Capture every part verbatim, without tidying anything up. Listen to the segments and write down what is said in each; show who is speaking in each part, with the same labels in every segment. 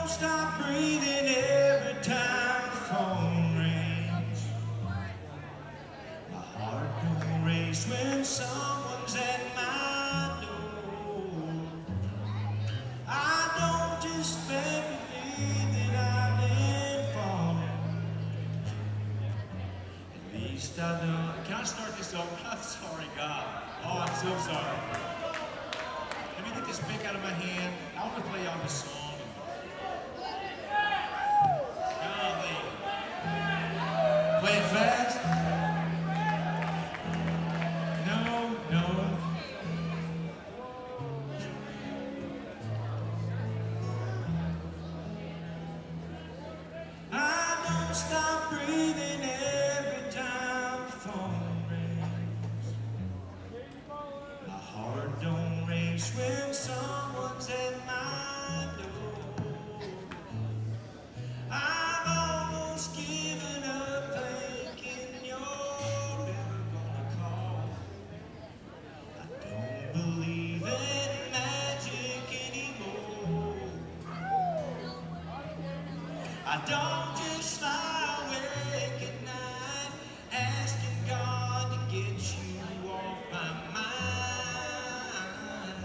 Speaker 1: stop breathing every time the phone rings. My heart don't race when someone's at my door. I don't just make believe that I've been falling. At least I don't. Can I start this over? I'm sorry, God. Oh, I'm so sorry. Let me get this pick out of my hand. I want to play y'all this song. Play it fast? No, no. I don't stop breathing every time the phone rings. My heart don't race when someone's at my door. I've almost given up thinking you're ever gonna call. I don't believe in magic anymore. I don't just lie awake at night asking God to get you off my mind.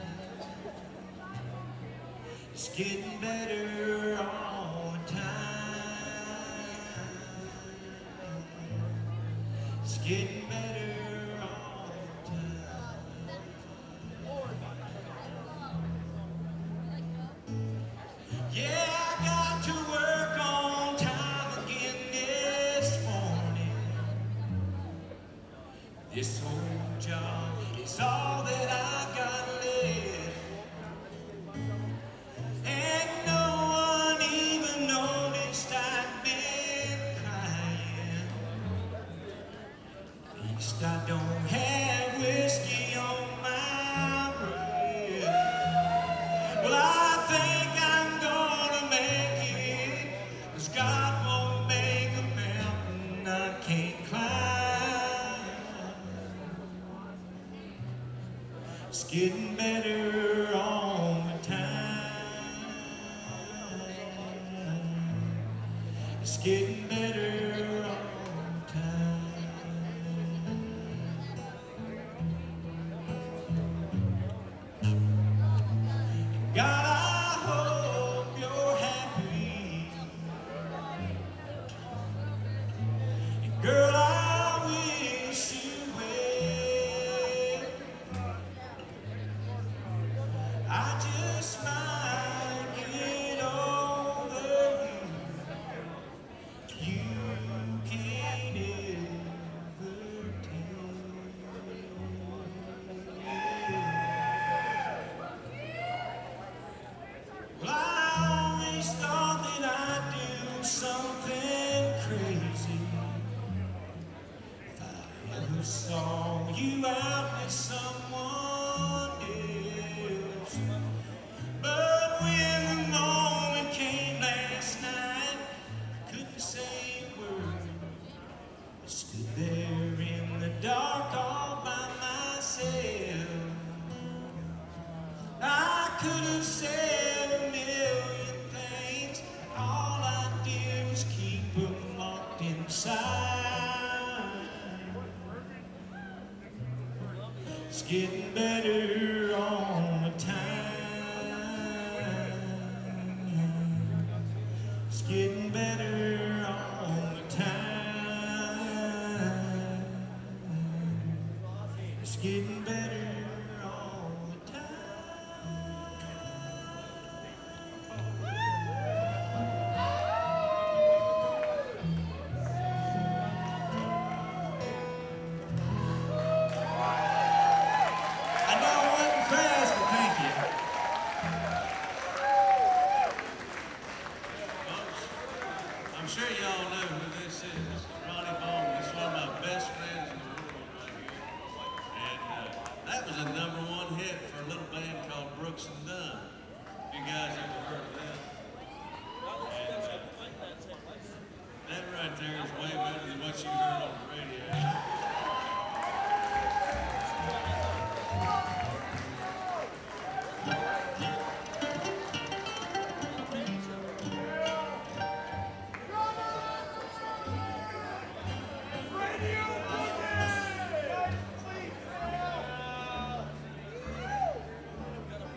Speaker 1: It's getting better all the time. It's getting better all the time. Yeah, I got to work on time again this morning. This old job is all that I got left. And no one even noticed I'd been crying. At least I don't have whiskey on my breath. Well, I think I'm gonna make it, 'cause God won't make a mountain I can't climb. It's getting better all the time. It's getting better all the time. God, I hope you're happy. And girl, I wish you well. I just might get over you. You can't ever tell. Well, I always thought that I'd do something crazy if I ever saw you out with someone else. But when the moment came last night, I couldn't say a word. I stood there in the dark all by myself. I could have said a million things, and all I did was keep them locked inside. It's getting better all the time. It's getting better all the time. It's getting better all the time. I know it wasn't fast, but thank you.
Speaker 2: Folks, I'm sure y'all know who this is. Ronnie Bowman. He's one of my best friends in the